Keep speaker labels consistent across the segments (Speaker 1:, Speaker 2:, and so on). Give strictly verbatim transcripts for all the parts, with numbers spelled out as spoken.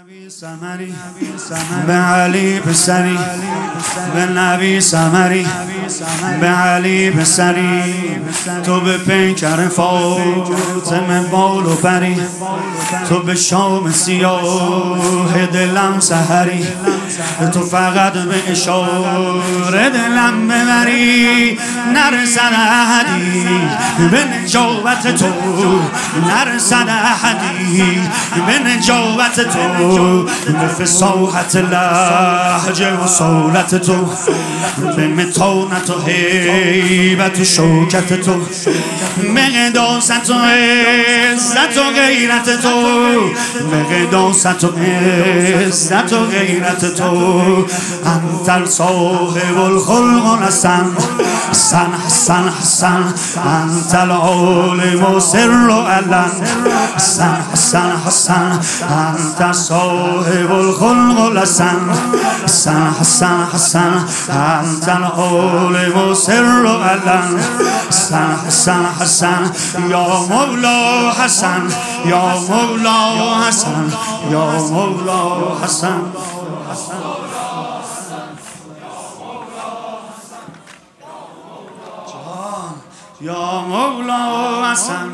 Speaker 1: نبی سمری به علی پسری به نبی سمری به علی پسری تو به پیکر فاطمه بال و پری تو به شام سیاه دلم سحری تو فقط به اشاره دلم ببری نرسد احدی به نجابت تو نرسد احدی به نجابت تو به فصاحت لهجه و صولت تو به متانت و هیبت و شوکت تو به قداست و عزت و غیرت تو به قداست و عزت و غیرت تو انت صاحب الخلق و حسن حسن حسن حسن انت العالم و سر و علن حسن حسن حسن انت صاحب الخلق و حسن حسن حسن حسن انت العالم و سر و علن حسن حسن حسن یا مولا حسن یا مولا حسن یا مولا حسن یا مولا حسن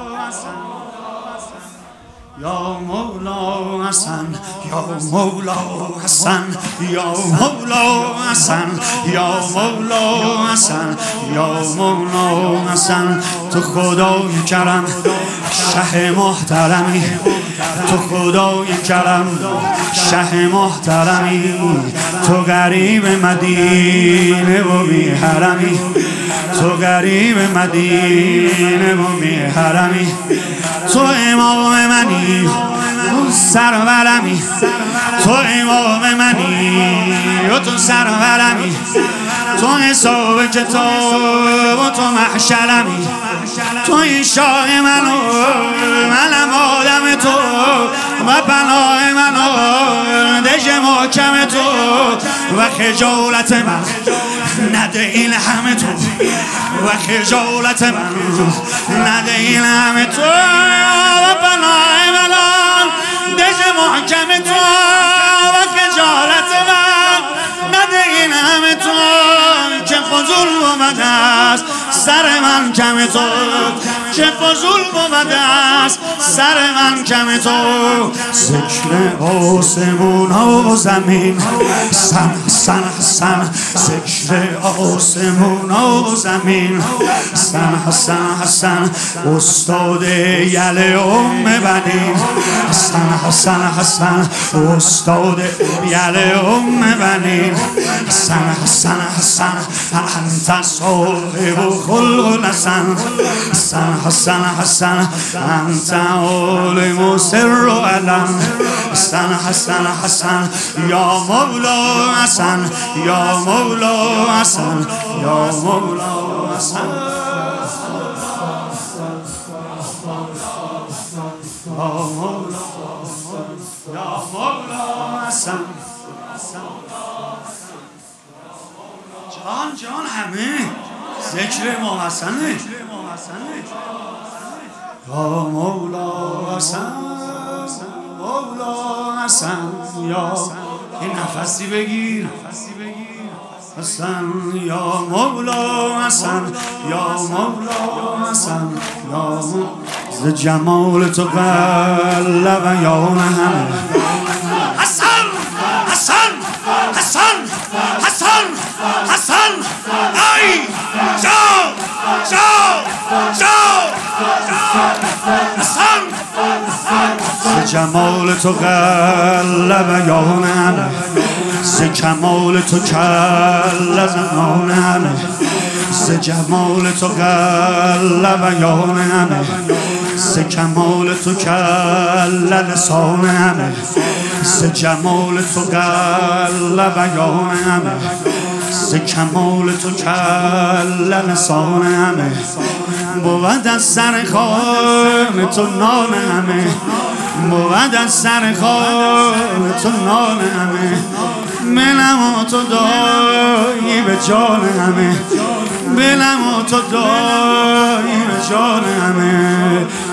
Speaker 1: یا مولا حسن یا مولا حسن یا مولا حسن یا مولا حسن یا مولا حسن تو خدای کرم شه محترمی تو خدای کرم شه محترمی تو غریب مدینه و بی حرمی تو غریب مدینه و بی حرمی تو امام منی تو سرورمی تو امام منی و تو سرورمی تو حساب کتاب و تو محشرمی تو این شاه منو منم آدم تو و پناه منو دژ محکم تو و خجالت من نده این همه تو و خجالت من نده این همه تو و پناه من دژ محکم تو و خجالت من نده این همه تو که فضول بود است سر من کم تو که فضول بود است سر من کم تو ذکر آسمون و زمین سن سن سن ذکر آسمون و زمین سن حسن حسن استاد یل ام بنین سن حسن حسن استاد یل ام بنین سن حسن حسن انت صاحب خلق حسن حسن حسن حسن انت عالم و سر و علن حسن حسن حسن یا مولا حسن یا مولا حسن یا مولا حسن یا مولا یا مولا حسن جان جان همه ذکر ما حسنه یا مولا حسن مولا حسن یا این نفسی بگیر حسن یا مولا حسن یا مولا حسن یا ز جمال تو قلب یا همه حسن حسن حسن حسن حسن ای جا جا جا حسن ز جمال تو قلب یا همه ز کمال تو کل زمان همه ز جمال تو قلب یا همه ز کمال تو کل لسان همه ز جمال تو قلب یا همه ز کمال تو کل لسان همه بود از سر خان تو نان همه بود از سر خان تو نان همه منم و تو دایی به جان همه بلم و تو دایی به جان همه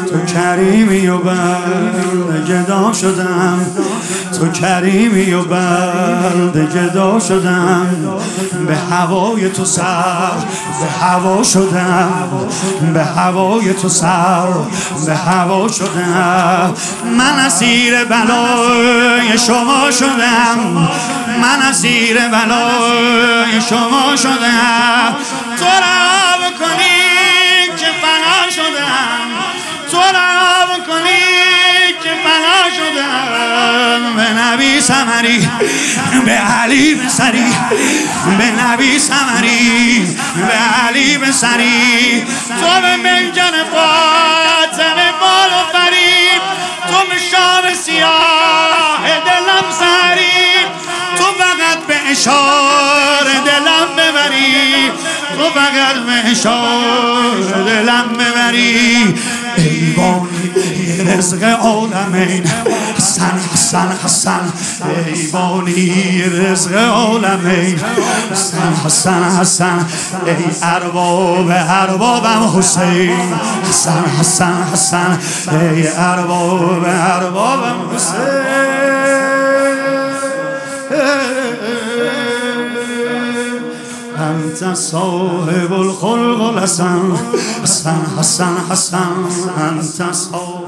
Speaker 1: تو کریمی و بنده گدا شدم، تو کریمی و بنده گدا شدم، به هوای تو سر به هوا شدم، به هوای تو سر به هوا شدم. من اسیر بلای شما شدم، من اسیر بلای شما شدم. تو رها بکنی که فنا شدم، تو رها بکنی که فنا شدم. به نبی ثمری به علی بسری، به نبی ثمری به علی بسری. تو به منجن فاطمه بال و فرید، تو به شام سیاه دلم سری، تو فقط به اشاره دلم ببری، تو فقط به اشاره دلم ببری. ای بانی رزق عالمین حسن حسن حسن، ای بانی رزق عالمین حسن حسن حسن. ای ارباب اربابم حسین حسن حسن حسن، ای ارباب اربابم حسین. انت صاحب الخلق الحسن حسن حسن حسن، انت صاحب